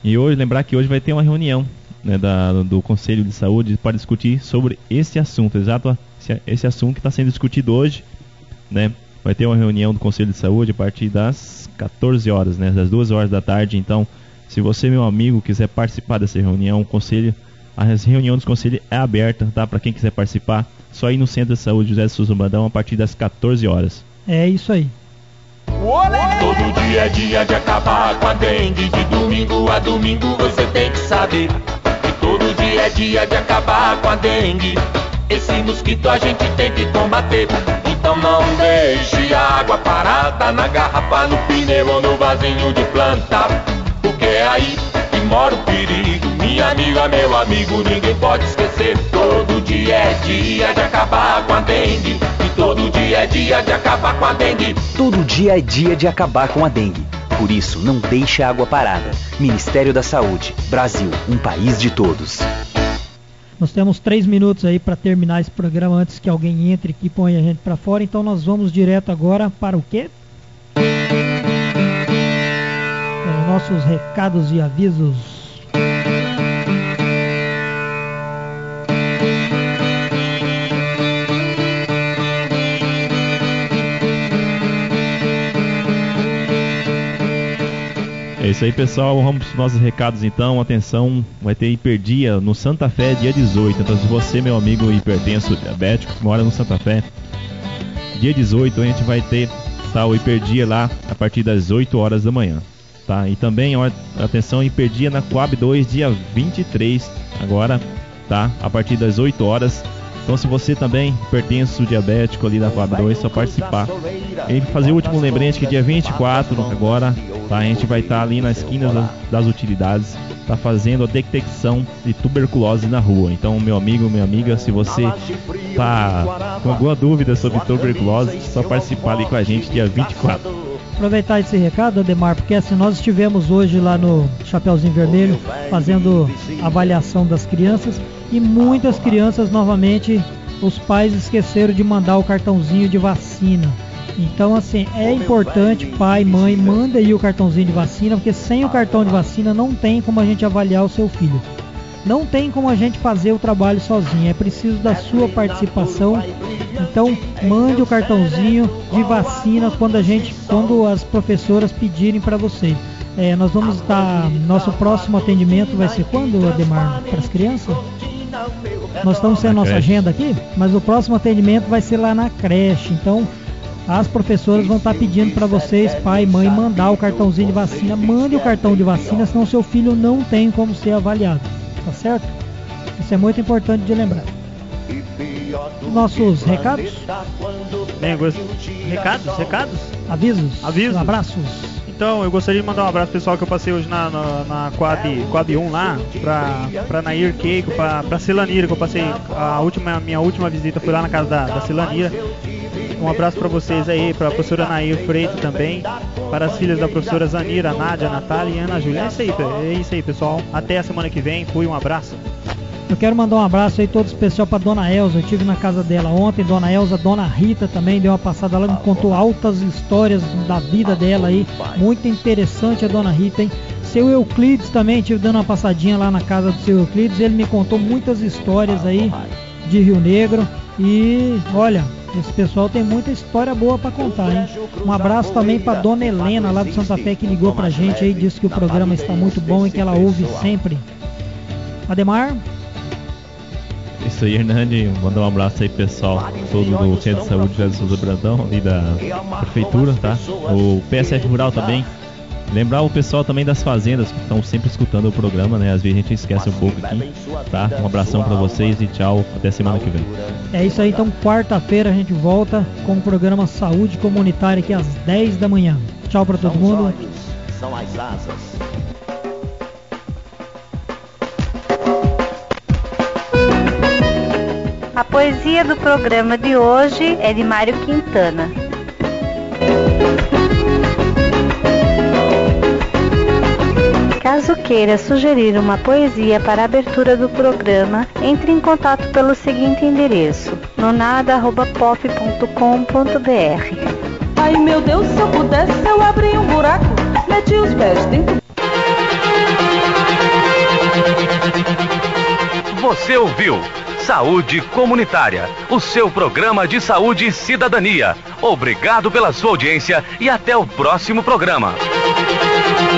E hoje, lembrar que hoje vai ter uma reunião, né, do Conselho de Saúde para discutir sobre esse assunto, esse assunto que está sendo discutido hoje, né? Vai ter uma reunião do Conselho de Saúde a partir das 14 horas, né, das 2 horas da tarde. Então, se você, meu amigo, quiser participar dessa reunião, a reunião do Conselho é aberta, tá? Para quem quiser participar, só ir no Centro de Saúde José de Souza Brandão a partir das 14 horas. É isso aí. Todo dia é dia de acabar com a dengue. De domingo a domingo você tem que saber que todo dia é dia de acabar com a dengue. Esse mosquito a gente tem que combater. Então não deixe a água parada na garrafa, no pneu ou no vasinho de planta, porque é aí que mora o perigo. Minha amiga, meu amigo, ninguém pode esquecer. Todo dia é dia de acabar com a dengue. E todo dia é dia de acabar com a dengue. Todo dia é dia de acabar com a dengue. Por isso, não deixe a água parada. Ministério da Saúde. Brasil, um país de todos. Nós temos 3 minutos aí para terminar esse programa antes que alguém entre aqui e ponha a gente para fora. Então nós vamos direto agora para o quê? Os nossos recados e avisos. É isso aí, pessoal, vamos para os nossos recados então. Atenção, vai ter hiperdia no Santa Fé dia 18. Então, se você, meu amigo hipertenso diabético, que mora no Santa Fé, dia 18 a gente vai ter, tá, o hiperdia lá a partir das 8 horas da manhã, tá? E também, ó, atenção, hiperdia na Coab 2 dia 23 agora, tá? A partir das 8 horas. Então, se você também hipertenso diabético ali da Coab 2, só participar. E fazer o último lembrete que dia 24 agora, tá, a gente vai estar ali na esquina das utilidades, tá, fazendo a detecção de tuberculose na rua. Então, meu amigo, minha amiga, se você tá com alguma dúvida sobre tuberculose, só participar ali com a gente dia 24. Aproveitar esse recado, Ademar, porque assim, nós estivemos hoje lá no Chapeuzinho Vermelho fazendo avaliação das crianças e muitas crianças, novamente, os pais esqueceram de mandar o cartãozinho de vacina. Então, assim, é importante, pai, mãe, manda aí o cartãozinho de vacina, porque sem o cartão de vacina não tem como a gente avaliar o seu filho. Não tem como a gente fazer o trabalho sozinho, é preciso da sua participação. Então, mande o cartãozinho de vacina quando as professoras pedirem para você. Nós vamos estar, nosso próximo atendimento vai ser quando, Ademar, para as crianças? Nós estamos sem a nossa agenda aqui, mas o próximo atendimento vai ser lá na creche. Então, as professoras vão estar pedindo para vocês, pai e mãe, mandar o cartãozinho de vacina. Mande o cartão de vacina, senão seu filho não tem como ser avaliado. Tá certo? Isso é muito importante de lembrar. Nossos recados? Bem, recados? Avisos? Abraços? Então, eu gostaria de mandar um abraço pessoal que eu passei hoje na Coab 1 lá, pra Nair Keiko, pra Celanira, que eu passei minha última visita foi lá na casa da Celanira. Um abraço para vocês aí, para a professora Nair Freito também, para as filhas da professora Zanira, a Nádia, a Natália e a Ana Júlia. É isso aí, pessoal. Até a semana que vem. Fui, um abraço. Eu quero mandar um abraço aí todo especial para Dona Elza. Eu estive na casa dela ontem, Dona Elza, Dona Rita também deu uma passada lá, me contou altas histórias da vida dela aí. Muito interessante a Dona Rita, hein? Seu Euclides também, estive dando uma passadinha lá na casa do seu Euclides. Ele me contou muitas histórias aí de Rio Negro. E olha, esse pessoal tem muita história boa para contar, hein? Um abraço também para Dona Helena lá do Santa Fé, que ligou pra gente aí, disse que o programa está muito bom e que ela ouve sempre. Ademar? Isso aí, Hernani, mandar um abraço aí, pessoal, todo do Centro de Saúde José de Souza Brandão, ali da Prefeitura, tá? O PSF Rural também. Lembrar o pessoal também das fazendas que estão sempre escutando o programa, né? Às vezes a gente esquece um pouco aqui, tá? Um abração pra vocês e tchau, até semana que vem. É isso aí, então quarta-feira a gente volta com o programa Saúde Comunitária aqui às 10 da manhã. Tchau pra todo mundo. São as asas. A poesia do programa de hoje é de Mário Quintana. Caso queira sugerir uma poesia para a abertura do programa, entre em contato pelo seguinte endereço: nonada@pop.com.br. Ai meu Deus, se eu pudesse, eu abria um buraco, meti os pés dentro. Você ouviu Saúde Comunitária, o seu programa de saúde e cidadania. Obrigado pela sua audiência e até o próximo programa.